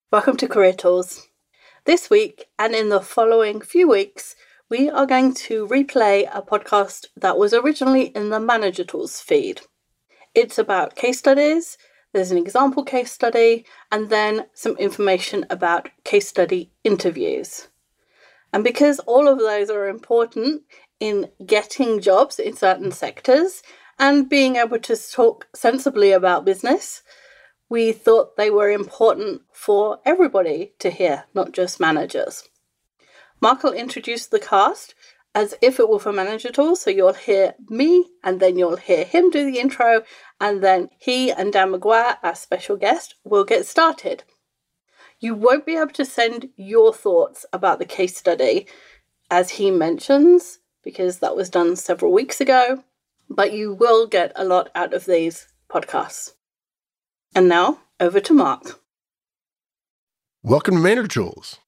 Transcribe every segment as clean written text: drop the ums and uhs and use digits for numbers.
Welcome to Career Tools. This week and in the following few weeks, we are going to replay a podcast that was originally in the Manager Tools feed. It's about case studies, there's an example case study, and then some information about case study interviews. And because all of those are important in getting jobs in certain sectors and being able to talk sensibly about business, we thought they were important for everybody to hear, not just managers. Mark will introduce the cast as if it were for Manager Tools, so you'll hear me, and then you'll hear him do the intro, and then he and Dan McGuire, our special guest, will get started. You won't be able to send your thoughts about the case study, as he mentions, because that was done several weeks ago, but you will get a lot out of these podcasts. And now, over to Mark. Welcome to Manager Tools.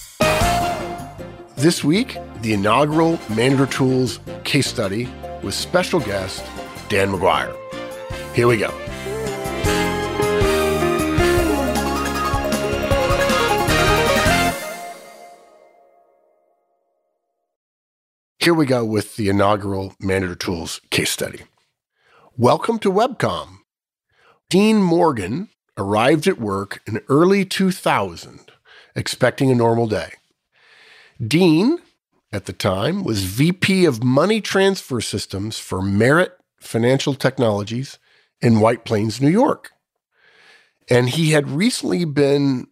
This week, the inaugural Manager Tools case study with special guest Dan McGuire. Here we go. Here we go with the inaugural Manager Tools case study. Welcome to Webcom. Dean Morgan arrived at work in early 2000, expecting a normal day. Dean, at the time, was VP of Money Transfer Systems for Merit Financial Technologies in White Plains, New York. And he had recently been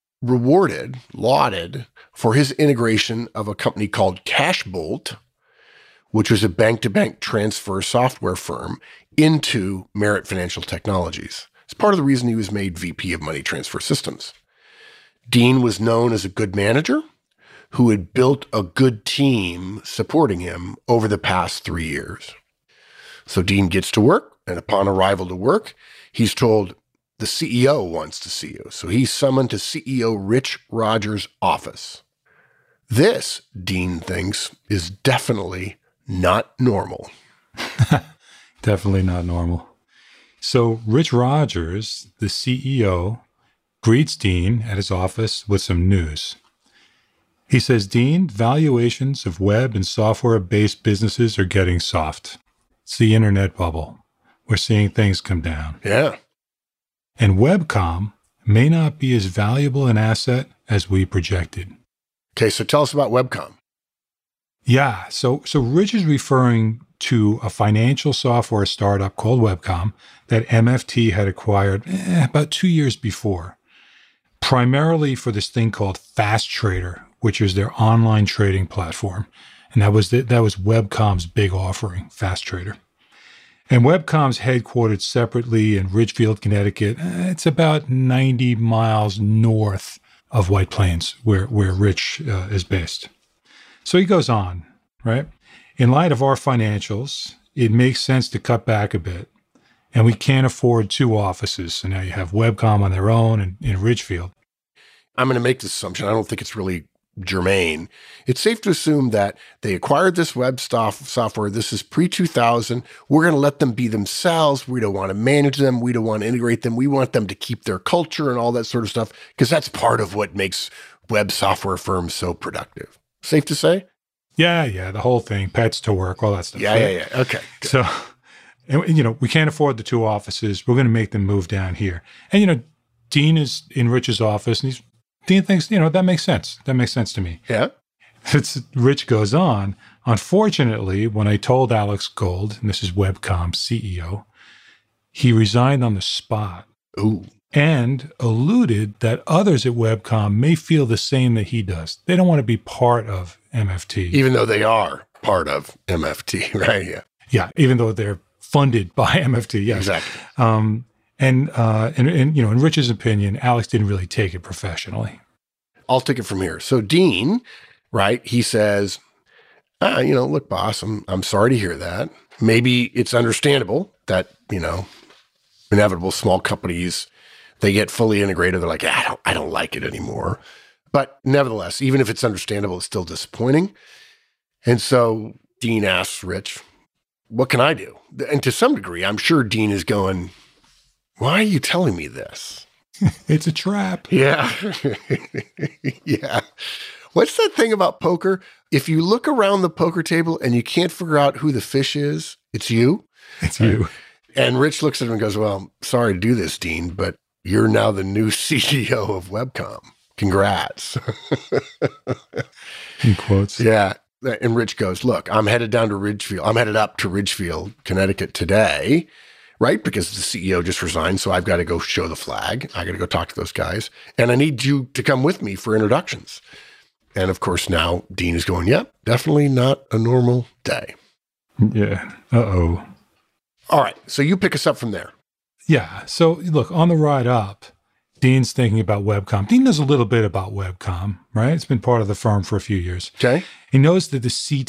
lauded for his integration of a company called Cashbolt, which was a bank-to-bank transfer software firm, into Merit Financial Technologies. It's part of the reason he was made VP of Money Transfer Systems. Dean was known as a good manager who had built a good team supporting him over the past 3 years. So Dean gets to work, and upon arrival to work, he's told the CEO wants to see you. So he's summoned to CEO Rich Rogers' office. This, Dean thinks, is definitely not normal. Definitely not normal. So Rich Rogers, the CEO, greets Dean at his office with some news. He says, Dean, valuations of web and software-based businesses are getting soft. It's the internet bubble. We're seeing things come down. Yeah. And Webcom may not be as valuable an asset as we projected. Okay, so tell us about Webcom. Yeah, so Rich is referring to a financial software startup called Webcom that MFT had acquired about 2 years before, primarily for this thing called Fast Trader, which is their online trading platform. And that was Webcom's big offering, Fast Trader. And Webcom's headquartered separately in Ridgefield, Connecticut. It's about 90 miles north of White Plains, where Rich is based. So he goes on, right? In light of our financials, it makes sense to cut back a bit. And we can't afford 2 offices. So now you have Webcom on their own in Ridgefield. I'm going to make this assumption. I don't think it's really germane. It's safe to assume that they acquired this web software. This is pre-2000. We're going to let them be themselves. We don't want to manage them. We don't want to integrate them. We want them to keep their culture and all that sort of stuff, because that's part of what makes web software firms so productive. Safe to say? Yeah, the whole thing, pets to work, all that stuff. Yeah. Okay. Good. So, we can't afford the 2 offices. We're going to make them move down here. And, Dean is in Rich's office, and Dean thinks, that makes sense. That makes sense to me. Yeah. Rich goes on. Unfortunately, when I told Alex Gold, and this is Webcom's CEO, he resigned on the spot. Ooh. And alluded that others at Webcom may feel the same that he does. They don't want to be part of MFT. Even though they are part of MFT, right? Yeah. Yeah, even though they're funded by MFT, yes. Exactly. And in Rich's opinion, Alex didn't really take it professionally. I'll take it from here. So Dean, right, he says, look, boss, I'm sorry to hear that. Maybe it's understandable that, inevitable small companies, they get fully integrated. They're like, I don't like it anymore. But nevertheless, even if it's understandable, it's still disappointing. And so Dean asks Rich, what can I do? And to some degree, I'm sure Dean is going, why are you telling me this? It's a trap. Yeah. Yeah. What's that thing about poker? If you look around the poker table and you can't figure out who the fish is, it's you. It's you. And Rich looks at him and goes, well, sorry to do this, Dean, but you're now the new CEO of Webcom. Congrats. In quotes. Yeah. And Rich goes, look, I'm headed up to Ridgefield, Connecticut today, right? Because the CEO just resigned. So I've got to go show the flag. I got to go talk to those guys. And I need you to come with me for introductions. And of course, now Dean is going, yep, definitely not a normal day. Yeah. Uh-oh. All right. So you pick us up from there. Yeah. So look, on the ride up, Dean's thinking about Webcom. Dean knows a little bit about Webcom, right? It's been part of the firm for a few years. Okay. He knows that the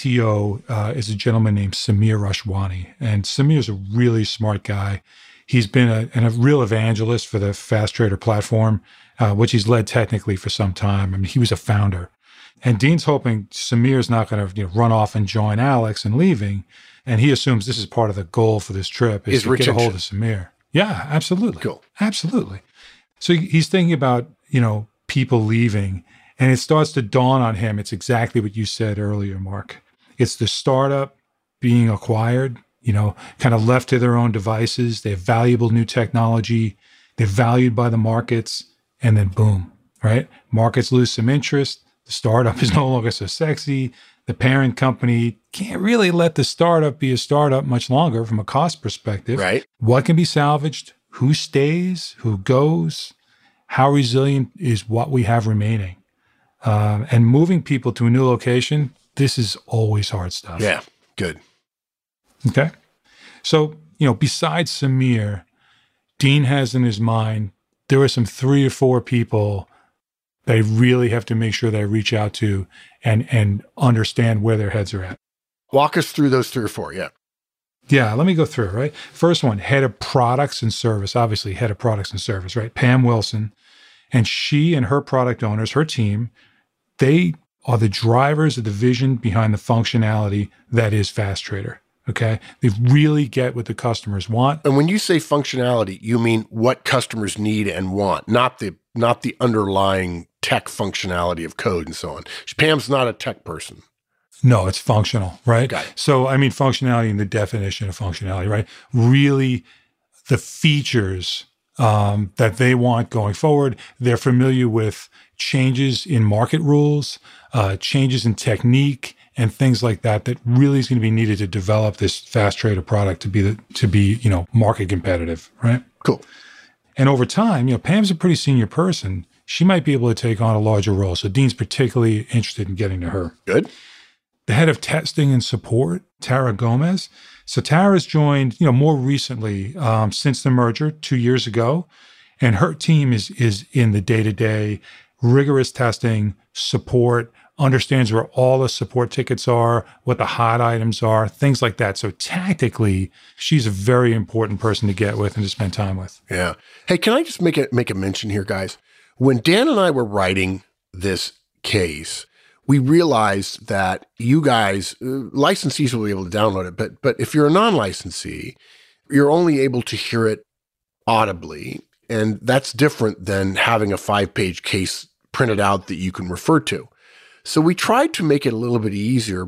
CTO is a gentleman named Samir Rashwani. And Samir's a really smart guy. He's been a real evangelist for the Fast Trader platform, which he's led technically for some time. I mean, he was a founder. And Dean's hoping Samir's not going to run off and join Alex and leaving. And he assumes this is part of the goal for this trip is to retention. get a hold of Samir. Yeah, absolutely. Cool. Absolutely. So he's thinking about, people leaving, and it starts to dawn on him. It's exactly what you said earlier, Mark. It's the startup being acquired, kind of left to their own devices. They have valuable new technology. They're valued by the markets, and then boom, right? Markets lose some interest. The startup is no longer so sexy. The parent company can't really let the startup be a startup much longer from a cost perspective. Right. What can be salvaged? Who stays? Who goes? How resilient is what we have remaining? And moving people to a new location, this is always hard stuff. Yeah. Good. Okay. So, besides Samir, Dean has in his mind, there are some 3 or 4 people they really have to make sure they reach out to and understand where their heads are at. Walk us through those 3 or 4. Yeah. Yeah, let me go through, right? First one, head of products and service, obviously head of products and service, right? Pam Wilson. And she and her product owners, her team, they are the drivers of the vision behind the functionality that is Fast Trader. Okay. They really get what the customers want. And when you say functionality, you mean what customers need and want, not the underlying tech functionality of code and so on. Pam's not a tech person. No, it's functional, right? Got it. So, I mean, functionality in the definition of functionality, right? Really the features that they want going forward. They're familiar with changes in market rules, changes in technique, and things like that really is going to be needed to develop this Fast Trader product to be market competitive, right? Cool. And over time, Pam's a pretty senior person. She might be able to take on a larger role. So Dean's particularly interested in getting to her. Good. The head of testing and support, Tara Gomez. So Tara's joined, more recently since the merger 2 years ago, and her team is in the day-to-day rigorous testing, support, understands where all the support tickets are, what the hot items are, things like that. So tactically, she's a very important person to get with and to spend time with. Yeah. Hey, can I just make a mention here, guys? When Dan and I were writing this case, we realized that you guys, licensees will be able to download it, but if you're a non-licensee, you're only able to hear it audibly, and that's different than having a 5-page case printed out that you can refer to. So we tried to make it a little bit easier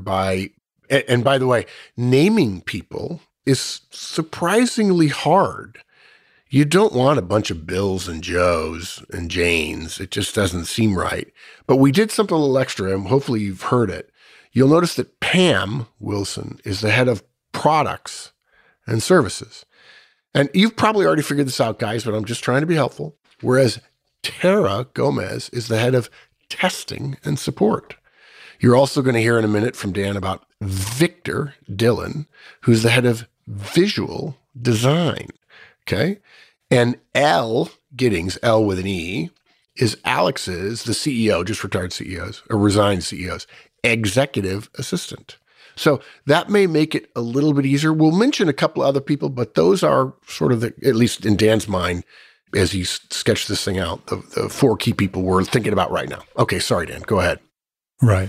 and by the way, naming people is surprisingly hard. You don't want a bunch of Bills and Joes and Janes. It just doesn't seem right. But we did something a little extra, and hopefully you've heard it. You'll notice that Pam Wilson is the head of products and services. And you've probably already figured this out, guys, but I'm just trying to be helpful. Whereas Tara Gomez is the head of testing and support. You're also going to hear in a minute from Dan about Victor Dillon, who's the head of visual design. Okay. And Elle Giddings, L with an E, is Alex's, the CEO, just retired CEOs, or resigned CEOs, executive assistant. So that may make it a little bit easier. We'll mention a couple of other people, but those are sort of at least in Dan's mind, as he sketched this thing out, the 4 key people we're thinking about right now. Okay. Sorry, Dan, go ahead. Right.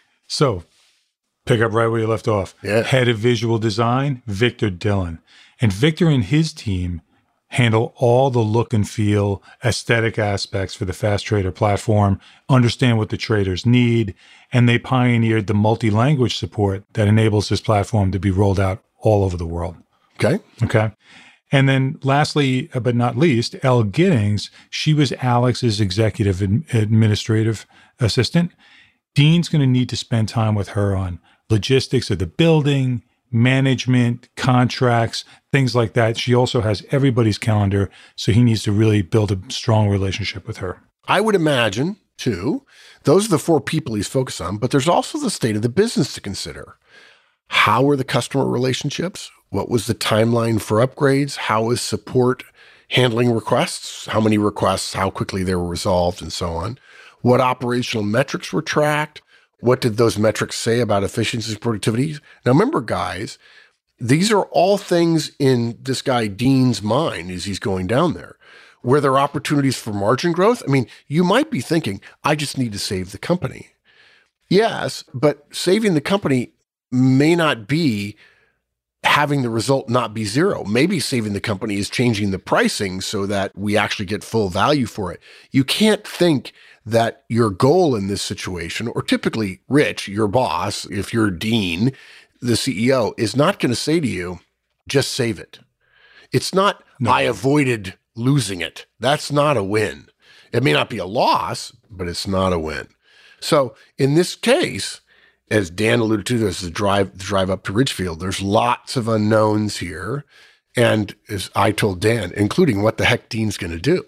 So pick up right where you left off. Yeah. Head of visual design, Victor Dillon. And Victor and his team handle all the look and feel, aesthetic aspects for the Fast Trader platform, understand what the traders need, and they pioneered the multi-language support that enables this platform to be rolled out all over the world. Okay. And then lastly, but not least, Elle Giddings, she was Alex's executive administrative assistant. Dean's going to need to spend time with her on logistics of the building, management, contracts, things like that. She also has everybody's calendar, so he needs to really build a strong relationship with her. I would imagine, too, those are the 4 people he's focused on, but there's also the state of the business to consider. How are the customer relationships? What was the timeline for upgrades? How is support handling requests? How many requests, how quickly they were resolved, and so on? What operational metrics were tracked? What did those metrics say about efficiency and productivity? Now, remember, guys, these are all things in this guy Dean's mind as he's going down there. Were there opportunities for margin growth? I mean, you might be thinking, I just need to save the company. Yes, but saving the company may not be having the result not be zero. Maybe saving the company is changing the pricing so that we actually get full value for it. You can't think that your goal in this situation, or typically Rich, your boss, if you're Dean, the CEO, is not going to say to you, just save it. It's not, no. I avoided losing it. That's not a win. It may not be a loss, but it's not a win. So in this case, as Dan alluded to, there's the drive up to Ridgefield. There's lots of unknowns here. And as I told Dan, including what the heck Dean's going to do.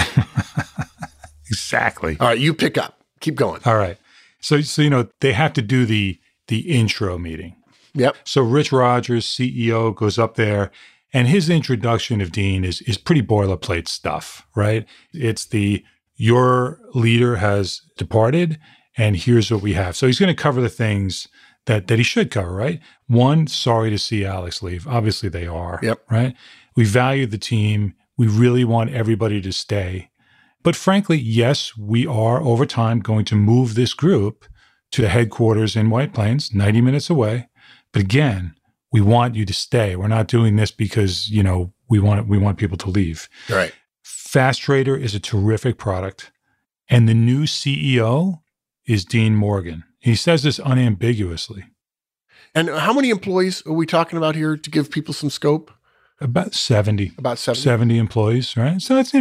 Exactly. All right, you pick up. Keep going. All right. So they have to do the intro meeting. Yep. So Rich Rogers, CEO, goes up there, and his introduction of Dean is pretty boilerplate stuff, right? It's your leader has departed, and here's what we have. So he's going to cover the things that he should cover, right? 1, sorry to see Alex leave. Obviously they are, yep. Right? We value the team. We really want everybody to stay. But frankly, yes, we are over time going to move this group to the headquarters in White Plains, 90 minutes away. But again, we want you to stay. We're not doing this because, we want people to leave. Right. Fast Trader is a terrific product. And the new CEO is Dean Morgan. He says this unambiguously. And how many employees are we talking about here to give people some scope? About 70. About 70? 70 employees, right? So that's,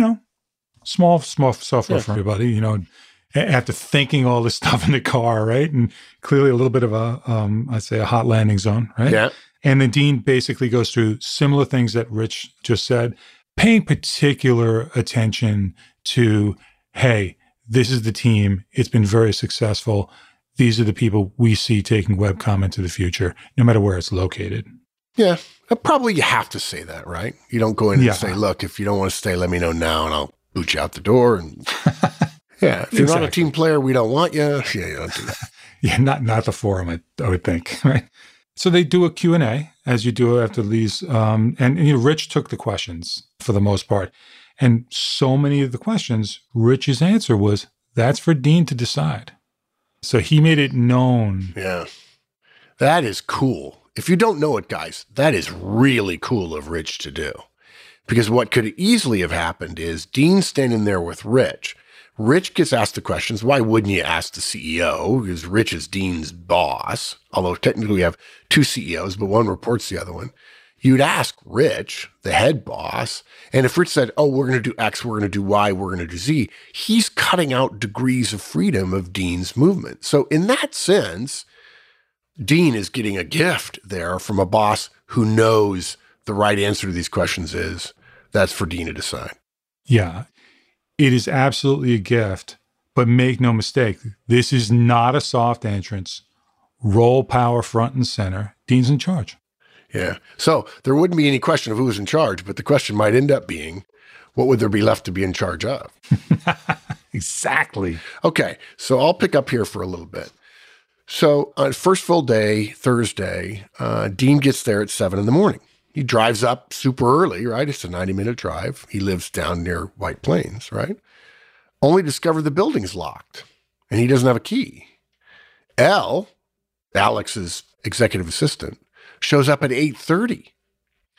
small software for everybody, after thinking all this stuff in the car, right? And clearly a little bit of I'd say a hot landing zone, right? Yeah. And the Dean basically goes through similar things that Rich just said, paying particular attention to, hey, this is the team. It's been very successful. These are the people we see taking webcomm into the future, no matter where it's located. Yeah. Probably you have to say that, right? You don't go in and say, look, if you don't want to stay, let me know now and I'll boot you out the door. And yeah, if you're not a team player, we don't want you. Yeah, you don't do that. Yeah, not the forum, I would think, right? So they do a Q&A, as you do after these. And Rich took the questions for the most part. And so many of the questions, Rich's answer was, that's for Dean to decide. So he made it known. Yeah. That is cool. If you don't know it, guys, that is really cool of Rich to do. Because what could easily have happened is Dean standing there with Rich. Rich gets asked the questions. Why wouldn't you ask the CEO? Because Rich is Dean's boss. Although technically we have 2 CEOs, but one reports the other one. You'd ask Rich, the head boss. And if Rich said, we're going to do X, we're going to do Y, we're going to do Z, he's cutting out degrees of freedom of Dean's movement. So in that sense, Dean is getting a gift there from a boss who knows the right answer to these questions is. That's for Dean to decide. Yeah, it is absolutely a gift, but make no mistake, this is not a soft entrance. Roll power front and center. Dean's in charge. Yeah. So there wouldn't be any question of who was in charge, but the question might end up being, what would there be left to be in charge of? Exactly. Okay. So I'll pick up here for a little bit. So on first full day, Thursday, Dean gets there at 7 a.m. He drives up super early, right? It's a 90-minute drive. He lives down near White Plains, right? Only discovered the building's locked, and he doesn't have a key. Elle, Alex's executive assistant, shows up at 8:30.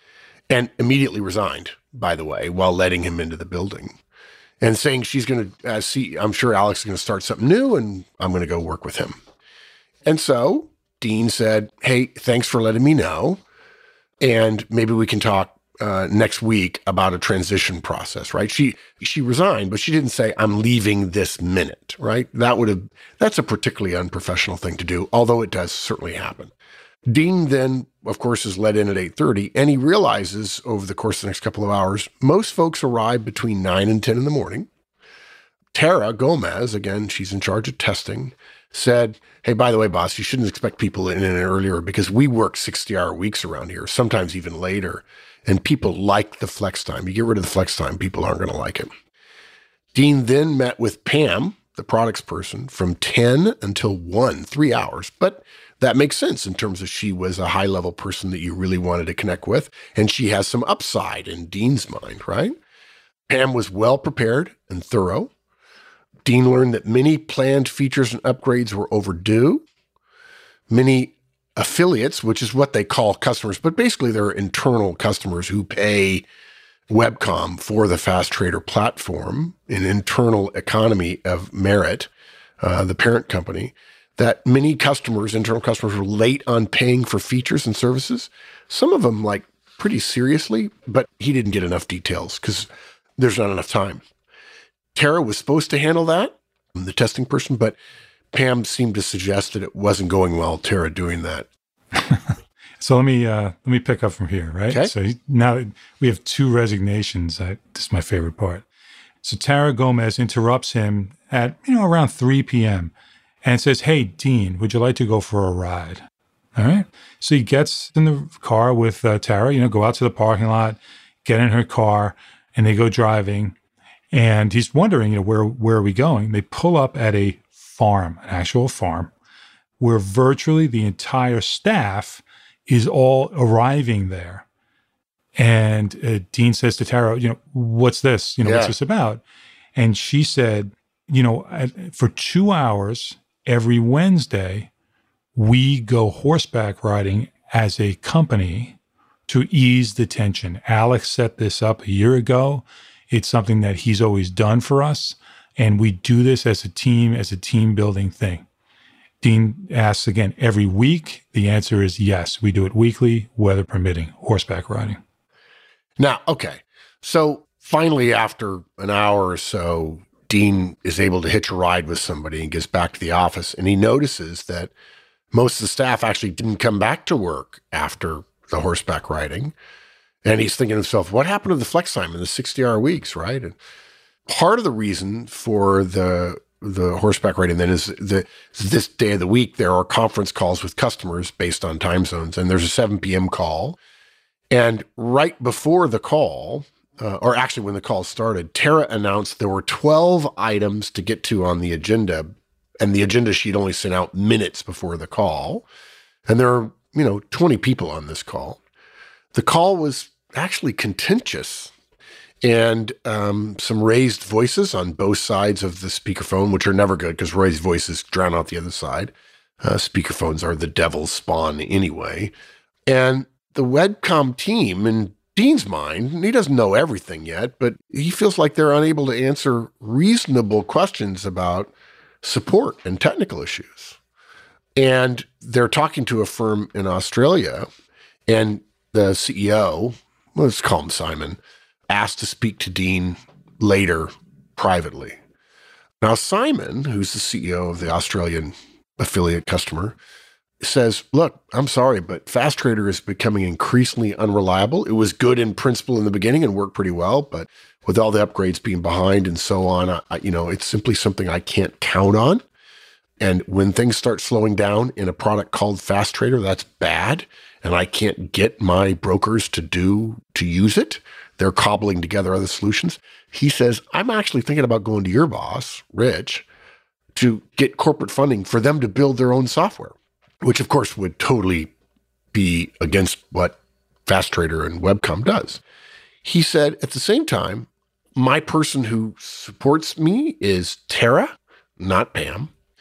and immediately resigned, by the way, while letting him into the building and saying she's going to see, I'm sure Alex is going to start something new and I'm going to go work with him. And so Dean said, hey, thanks for letting me know. And maybe we can talk next week about a transition process, right? She resigned, but she didn't say, I'm leaving this minute, right? That's a particularly unprofessional thing to do, although it does certainly happen. Dean then, of course, is let in at 8:30, and he realizes over the course of the next couple of hours, most folks arrive between 9 and 10 in the morning. Tara Gomez, again, she's in charge of testing, said, hey, by the way, boss, you shouldn't expect people in earlier because we work 60-hour weeks around here, sometimes even later, and people like the flex time. You get rid of the flex time, people aren't going to like it. Dean then met with Pam, the products person, from 10 until 1, 3 hours, but that makes sense in terms of she was a high-level person that you really wanted to connect with, and she has some upside in Dean's mind, right? Pam was well-prepared and thorough. Dean learned that many planned features and upgrades were overdue. Many affiliates, which is what they call customers, but basically they're internal customers who pay Webcom for the Fast Trader platform, an internal economy of Merit, the parent company, that many customers, internal customers, were late on paying for features and services. Some of them, like, pretty seriously, but he didn't get enough details because there's not enough time. Tara was supposed to handle that, the testing person, but Pam seemed to suggest that it wasn't going well, Tara doing that. So let me pick up from here, right? Okay. So now we have 2 resignations. This is my favorite part. So Tara Gomez interrupts him at around 3 p.m. and says, hey, Dean, would you like to go for a ride? All right. So he gets in the car with Tara, go out to the parking lot, get in her car, and they go driving. And he's wondering, where are we going? They pull up at a farm, an actual farm, where virtually the entire staff is all arriving there. And Dean says to Tara, what's this? What's this about? And she said, for 2 hours every Wednesday, we go horseback riding as a company to ease the tension. Alex set this up a year ago. It's something that he's always done for us. And we do this as a team building thing. Dean asks again, every week? The answer is yes. We do it weekly, weather permitting, horseback riding. Now, okay. So finally, after an hour or so, Dean is able to hitch a ride with somebody and gets back to the office. And he notices that most of the staff actually didn't come back to work after the horseback riding. And he's thinking to himself, what happened to the flex time in the 60-hour weeks, right? And part of the reason for the horseback riding then is this day of the week, there are conference calls with customers based on time zones. And there's a 7 p.m. call. And right before the call, or actually when the call started, Tara announced there were 12 items to get to on the agenda. And the agenda sheet only sent out minutes before the call. And there are, 20 people on this call. The call was actually contentious, and some raised voices on both sides of the speakerphone, which are never good because raised voices drown out the other side. Speakerphones are the devil's spawn anyway. And the Webcom team, in Dean's mind, and he doesn't know everything yet, but he feels like they're unable to answer reasonable questions about support and technical issues. And they're talking to a firm in Australia, and the CEO, let's call him Simon, asked to speak to Dean later privately. Now, Simon, who's the CEO of the Australian affiliate customer, says, look, I'm sorry, but Fast Trader is becoming increasingly unreliable. It was good in principle in the beginning and worked pretty well, but with all the upgrades being behind and so on, it's simply something I can't count on. And when things start slowing down in a product called Fast Trader, that's bad. And I can't get my brokers to use it. They're cobbling together other solutions. He says, I'm actually thinking about going to your boss, Rich, to get corporate funding for them to build their own software, which of course would totally be against what Fast Trader and Webcom does. He said, at the same time, my person who supports me is Tara, not Pam.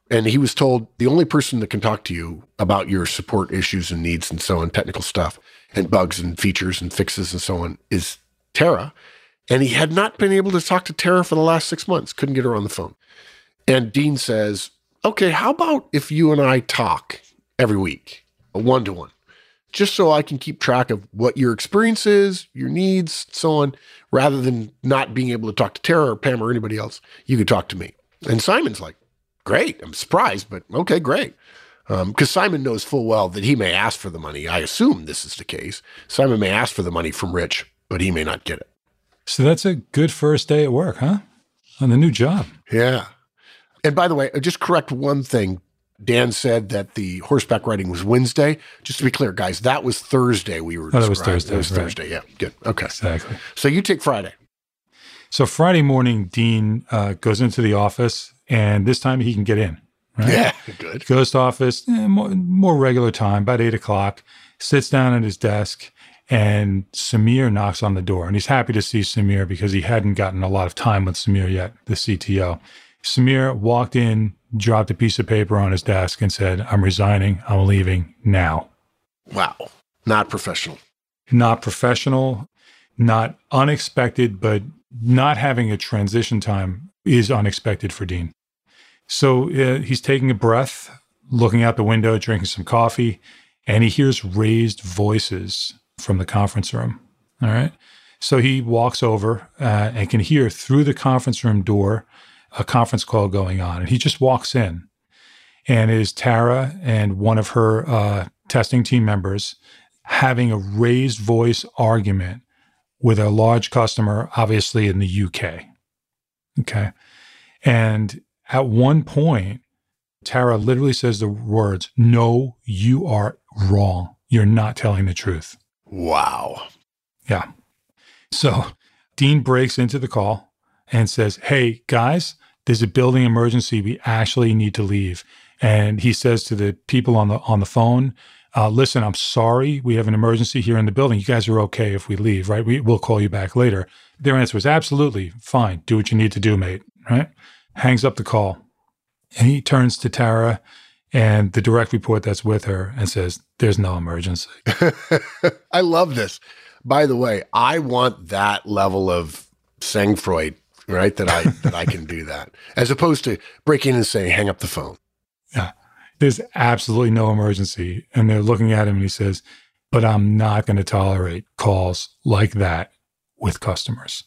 And he was told the only person that can talk to you about your support issues and needs and so on, technical stuff and bugs and features and fixes and so on, is Tara. And he had not been able to talk to Tara for the last 6 months, couldn't get her on the phone. And Dean says, okay, how about if you and I talk every week, a one-to-one, just so I can keep track of what your experience is, your needs, so on, rather than not being able to talk to Tara or Pam or anybody else, you could talk to me. And Simon's like, great. I'm surprised, but okay, great. Because Simon knows full well that he may ask for the money. I assume this is the case. Simon may ask for the money from Rich, but he may not get it. So that's a good first day at work, huh? On the new job. Yeah. And by the way, just correct one thing. Dan said that the horseback riding was Wednesday. Just to be clear, guys, that was Thursday we were describing. That was Thursday. That was right. Thursday, yeah. Good. Okay. Exactly. So you take Friday. So Friday morning, Dean goes into the office, and this time he can get in. Right? Yeah, good. Goes to office, more regular time, about 8 o'clock, sits down at his desk, and Samir knocks on the door. And he's happy to see Samir because he hadn't gotten a lot of time with Samir yet, the CTO. Samir walked in, dropped a piece of paper on his desk and said, I'm resigning. I'm leaving now. Wow. Not professional. Not professional, not unexpected, but not having a transition time is unexpected for Dean. So he's taking a breath, looking out the window, drinking some coffee, and he hears raised voices from the conference room. All right. So he walks over and can hear through the conference room door a conference call going on. And he just walks in, and it is Tara and one of her testing team members having a raised voice argument with a large customer, obviously in the UK. Okay. And at one point, Tara literally says the words, "No, you are wrong. You're not telling the truth." Wow. Yeah. So Dean breaks into the call and says, "Hey, guys, there's a building emergency. We actually need to leave." And he says to the people on the phone, "Listen, I'm sorry. We have an emergency here in the building. You guys are okay if we leave, right? We'll call you back later." Their answer was, "Absolutely fine. Do what you need to do, mate." Right? Hangs up the call. And he turns to Tara and the direct report that's with her and says, "There's no emergency." I love this. By the way, I want that level of sang-froid, right? That I can do that, as opposed to breaking in and saying, "Hang up the phone." Yeah. There's absolutely no emergency. And they're looking at him and he says, "But I'm not going to tolerate calls like that with customers.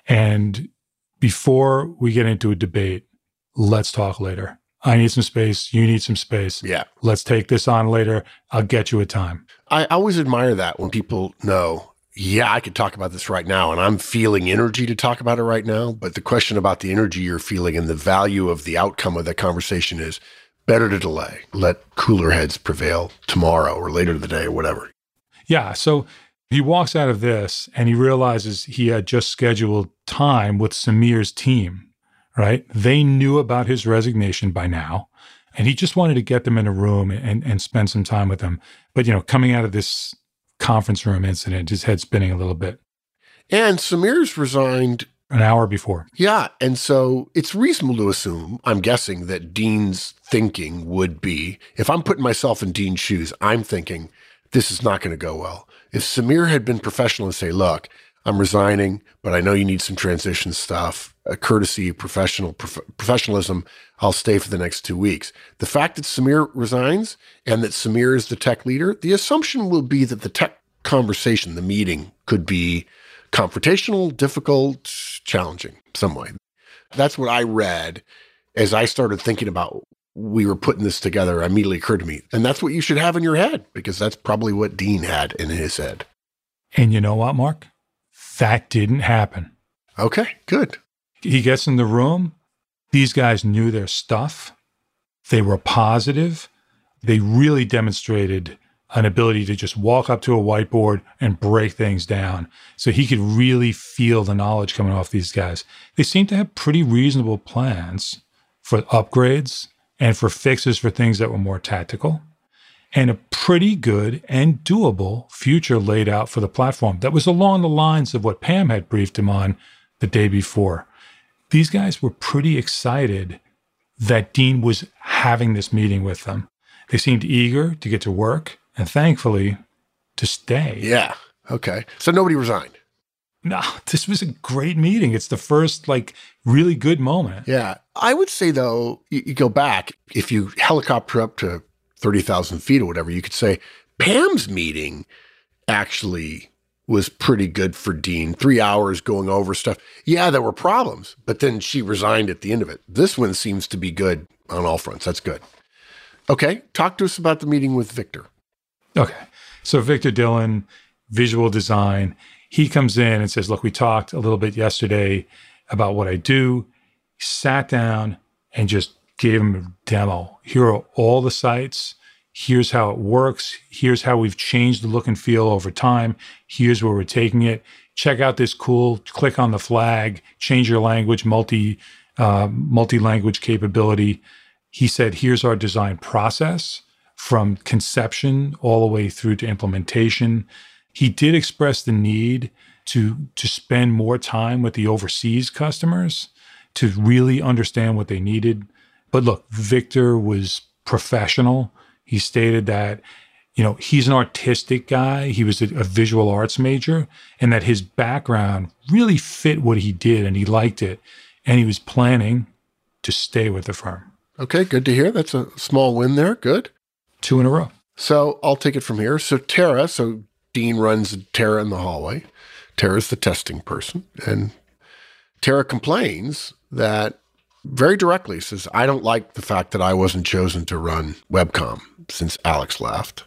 And before we get into a debate, let's talk later. I need some space. You need some space. Yeah. Let's take this on later. I'll get you a time." I always admire that when people know, yeah, I could talk about this right now, and I'm feeling energy to talk about it right now. But the question about the energy you're feeling and the value of the outcome of that conversation is better to delay. Let cooler heads prevail tomorrow or later in the day or whatever. Yeah. So he walks out of this and he realizes he had just scheduled time with Samir's team, right? They knew about his resignation by now, and he just wanted to get them in a room and spend some time with them. But, coming out of this conference room incident, his head spinning a little bit. And Samir's resigned an hour before. Yeah. And so it's reasonable to assume, I'm guessing, that Dean's thinking would be, if I'm putting myself in Dean's shoes, I'm thinking, this is not going to go well. If Samir had been professional and say, "Look, I'm resigning, but I know you need some transition stuff, a courtesy, professionalism, I'll stay for the next 2 weeks." The fact that Samir resigns and that Samir is the tech leader, the assumption will be that the tech conversation, the meeting, could be confrontational, difficult, challenging some way. That's what I read as I started thinking about we were putting this together. Immediately occurred to me. And that's what you should have in your head, because that's probably what Dean had in his head. And you know what, Mark? That didn't happen. Okay, good. He gets in the room. These guys knew their stuff. They were positive. They really demonstrated an ability to just walk up to a whiteboard and break things down. So he could really feel the knowledge coming off these guys. They seem to have pretty reasonable plans for upgrades and for fixes for things that were more tactical, and a pretty good and doable future laid out for the platform that was along the lines of what Pam had briefed him on the day before. These guys were pretty excited that Dean was having this meeting with them. They seemed eager to get to work and thankfully to stay. Yeah. Okay. So nobody resigned. No, this was a great meeting. It's the first really good moment. Yeah. I would say though, you go back, if you helicopter up to 30,000 feet or whatever, you could say Pam's meeting actually was pretty good for Dean. 3 hours going over stuff. Yeah, there were problems, but then she resigned at the end of it. This one seems to be good on all fronts. That's good. Okay. Talk to us about the meeting with Victor. Okay. So Victor Dillon, visual design, he comes in and says, look, we talked a little bit yesterday about what I do. He sat down and just gave him a demo. Here are all the sites. Here's how it works. Here's how we've changed the look and feel over time. Here's where we're taking it. Check out this cool, click on the flag, change your language, multi-language capability. He said, here's our design process from conception all the way through to implementation. He did express the need to spend more time with the overseas customers to really understand what they needed. But look, Victor was professional. He stated that, he's an artistic guy. He was a visual arts major, and that his background really fit what he did, and he liked it. And he was planning to stay with the firm. Okay, good to hear. That's a small win there. Good. 2 in a row. So I'll take it from here. So Dean runs Tara in the hallway. Tara's the testing person. And Tara complains that very directly says, I don't like the fact that I wasn't chosen to run Webcom since Alex left,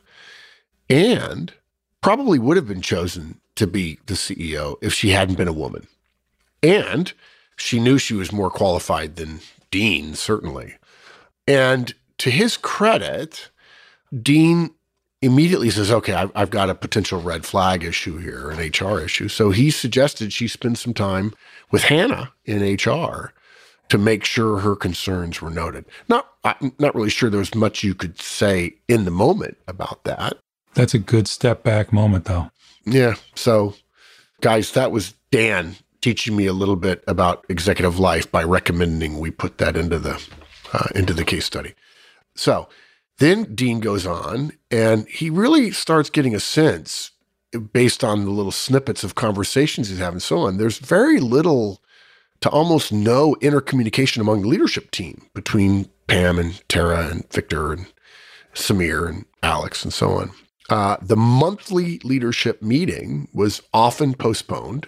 and probably would have been chosen to be the CEO if she hadn't been a woman. And she knew she was more qualified than Dean, certainly. And to his credit, Dean immediately says, okay, I've got a potential red flag issue here, an HR issue. So he suggested she spend some time with Hannah in HR to make sure her concerns were noted. I'm not really sure there was much you could say in the moment about that. That's a good step back moment, though. Yeah. So, guys, that was Dan teaching me a little bit about executive life by recommending we put that into the case study. So then Dean goes on, and he really starts getting a sense, based on the little snippets of conversations he's having and so on, there's very little to almost no intercommunication among the leadership team between Pam and Tara and Victor and Samir and Alex and so on. The monthly leadership meeting was often postponed.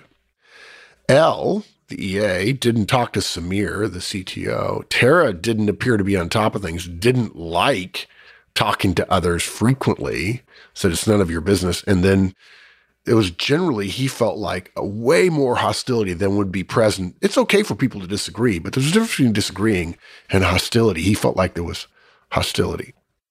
The EA, didn't talk to Samir, the CTO. Tara didn't appear to be on top of things, didn't like talking to others frequently, said it's none of your business. And then it was generally, he felt like, a way more hostility than would be present. It's okay for people to disagree, but there's a difference between disagreeing and hostility. He felt like there was hostility.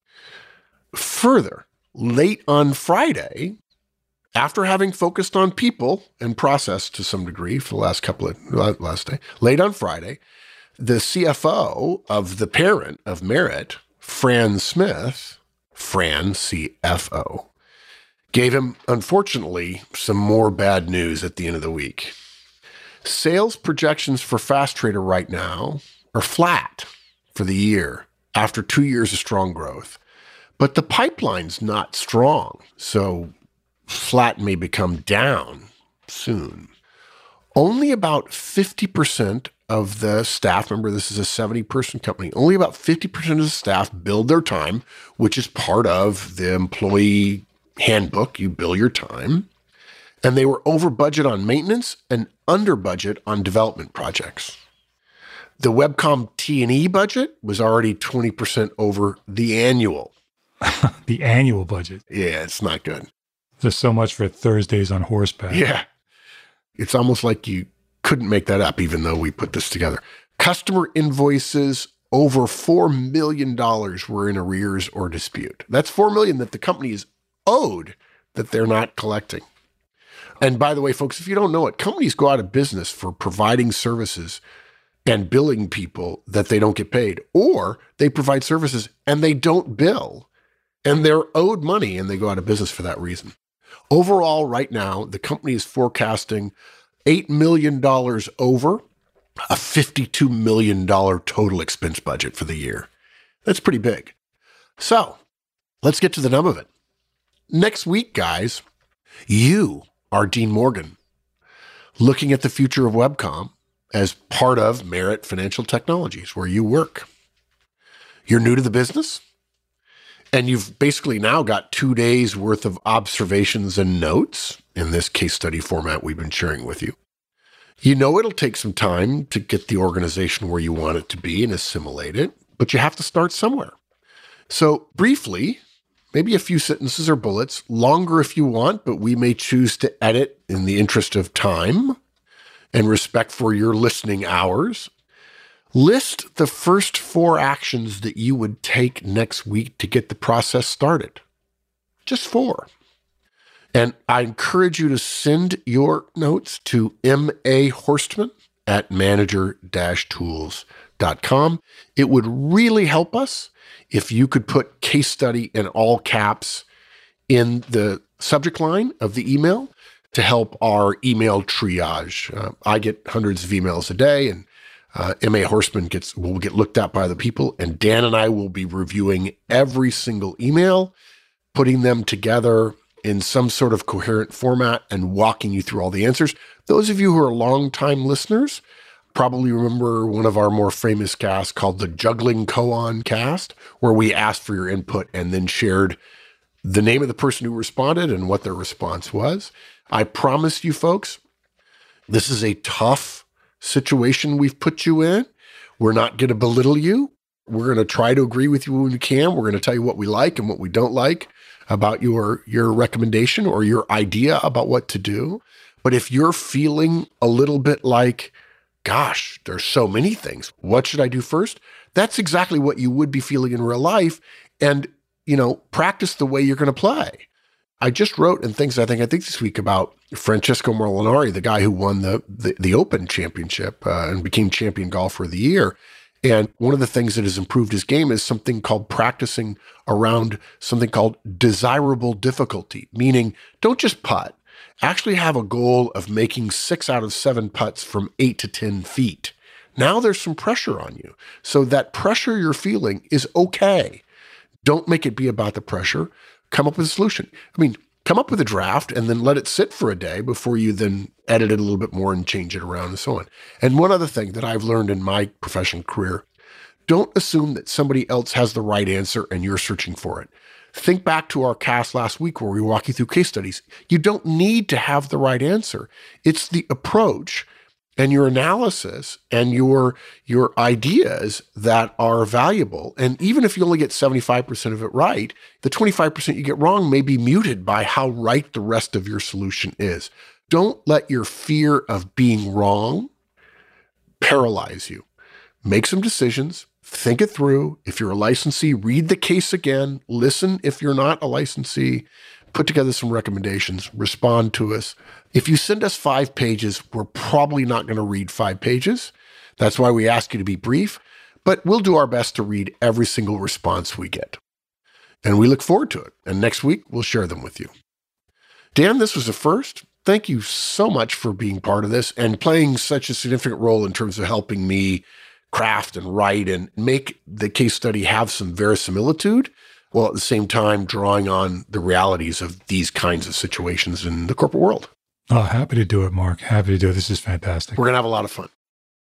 Further, late on Friday, after having focused on people and process to some degree for the last day, late on Friday, the CFO of the parent of Merit, Fran Smith, Fran CFO, gave him, unfortunately, some more bad news at the end of the week. Sales projections for Fast Trader right now are flat for the year after 2 years of strong growth. But the pipeline's not strong, so flat may become down soon. Only about 50% of the staff, remember this is a 70-person company, only about 50% of the staff build their time, which is part of the employee handbook. You bill your time. And they were over budget on maintenance and under budget on development projects. The Webcom T&E budget was already 20% over the annual. The annual budget. Yeah, it's not good. There's so much for Thursdays on horseback. Yeah. It's almost like you couldn't make that up, even though we put this together. Customer invoices over $4 million were in arrears or dispute. That's $4 million that the company is owed that they're not collecting. And by the way, folks, if you don't know it, companies go out of business for providing services and billing people that they don't get paid, or they provide services and they don't bill and they're owed money and they go out of business for that reason. Overall, right now, the company is forecasting $8 million over a $52 million total expense budget for the year. That's pretty big. So let's get to the nub of it. Next week, guys, you are Dean Morgan, looking at the future of WebCom as part of Merit Financial Technologies, where you work. You're new to the business, and you've basically now got 2 days worth of observations and notes in this case study format we've been sharing with you. You know it'll take some time to get the organization where you want it to be and assimilate it, but you have to start somewhere. So briefly, maybe a few sentences or bullets, longer if you want, but we may choose to edit in the interest of time and respect for your listening hours. List the first 4 actions that you would take next week to get the process started. Just 4. And I encourage you to send your notes to M.A. Horstman at manager-tools.com. It would really help us if you could put case study in all caps in the subject line of the email to help our email triage. I get hundreds of emails a day, and M.A. Horstman will get looked at by the people, and Dan and I will be reviewing every single email, putting them together in some sort of coherent format and walking you through all the answers. Those of you who are longtime listeners probably remember one of our more famous casts called the Juggling Koan cast, where we asked for your input and then shared the name of the person who responded and what their response was. I promise you folks, this is a tough situation we've put you in. We're not going to belittle you. We're going to try to agree with you when we can. We're going to tell you what we like and what we don't like about your recommendation or your idea about what to do. But if you're feeling a little bit like, gosh, there's so many things, what should I do first? That's exactly what you would be feeling in real life. And, practice the way you're going to play. I just wrote in Things I Think this week about Francesco Molinari, the guy who won the Open Championship and became champion golfer of the year. And one of the things that has improved his game is something called practicing around something called desirable difficulty, meaning don't just putt. Actually have a goal of making 6 out of 7 putts from 8 to 10 feet. Now there's some pressure on you. So that pressure you're feeling is okay. Don't make it be about the pressure. Come up with a solution. Come up with a draft and then let it sit for a day before you then edit it a little bit more and change it around and so on. And one other thing that I've learned in my professional career, don't assume that somebody else has the right answer and you're searching for it. Think back to our cast last week where we were walking through case studies. You don't need to have the right answer. It's the approach and your analysis and your ideas that are valuable. And even if you only get 75% of it right, the 25% you get wrong may be muted by how right the rest of your solution is. Don't let your fear of being wrong paralyze you. Make some decisions, think it through. If you're a licensee, read the case again, listen if you're not a licensee, put together some recommendations, respond to us. If you send us 5 pages, we're probably not going to read 5 pages. That's why we ask you to be brief, but we'll do our best to read every single response we get. And we look forward to it. And next week, we'll share them with you. Dan, this was a first. Thank you so much for being part of this and playing such a significant role in terms of helping me craft and write and make the case study have some verisimilitude, while at the same time drawing on the realities of these kinds of situations in the corporate world. Oh, happy to do it, Mark. Happy to do it. This is fantastic. We're going to have a lot of fun.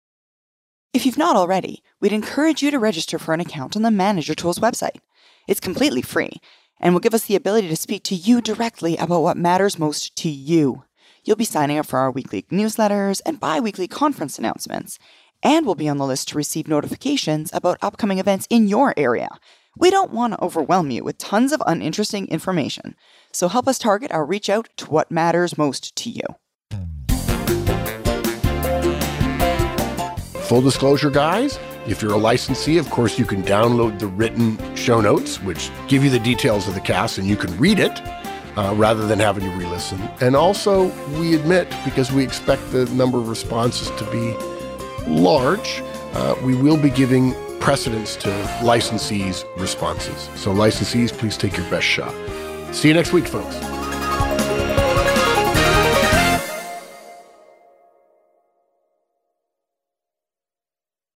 If you've not already, we'd encourage you to register for an account on the Manager Tools website. It's completely free and will give us the ability to speak to you directly about what matters most to you. You'll be signing up for our weekly newsletters and bi-weekly conference announcements, and we'll be on the list to receive notifications about upcoming events in your area. We don't want to overwhelm you with tons of uninteresting information, so help us target our reach out to what matters most to you. Full disclosure, guys, if you're a licensee, of course, you can download the written show notes, which give you the details of the cast, and you can read it rather than having to re-listen. And also, we admit, because we expect the number of responses to be large, we will be giving precedence to licensees' responses. So licensees, please take your best shot. See you next week, folks.